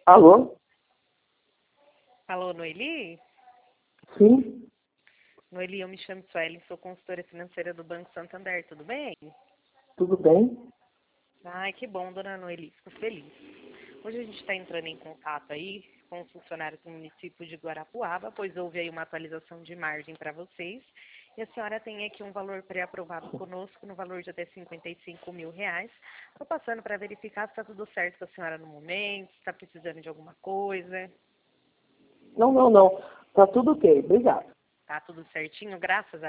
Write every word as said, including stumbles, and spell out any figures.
Alô? Alô, Noeli? Sim, Noeli, eu me chamo Sueli, sou consultora financeira do Banco Santander, tudo bem? tudo bem? Ai, que bom, dona Noeli, fico feliz. Hoje a gente está entrando em contato aí com os funcionários do município de Guarapuava, pois houve aí uma atualização de margem para vocês. E a senhora tem aqui um valor pré-aprovado conosco, no valor de até cinquenta e cinco mil reais. Estou passando para verificar se está tudo certo com a senhora no momento, se está precisando de alguma coisa. Não, não, não. Tá tudo ok, obrigado. Tá tudo certinho, graças a